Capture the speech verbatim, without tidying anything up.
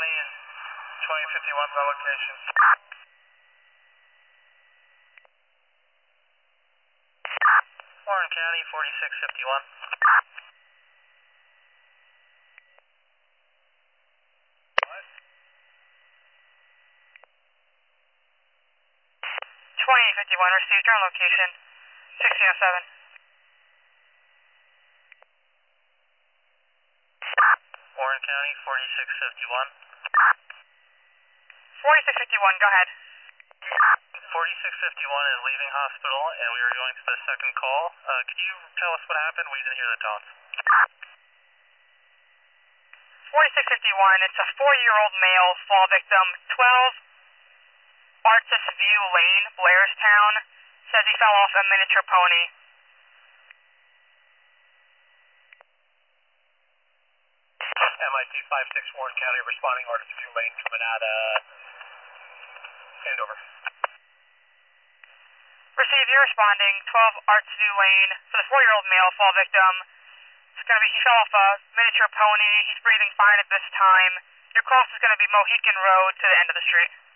County and twenty fifty-one by location. Warren County, forty-six fifty-one. What? twenty fifty-one, received your location, sixteen oh seven. Warren County, forty-six fifty-one. forty-six fifty-one, go ahead. forty-six fifty-one is leaving hospital, and we are going to the second call. Uh, could you tell us what happened? We didn't hear the tones. forty-six fifty-one, it's a four-year-old male fall victim, twelve Artis View Lane, Blairstown. Says he fell off a miniature pony. M I T five six Warren County, responding Artis View Lane, coming out of Andover. Received, you're responding, twelve Arts View Lane, for the four-year-old male fall victim. It's going to be, he fell off a miniature pony. He's breathing fine at this time. Your cross is going to be Mohican Road to the end of the street.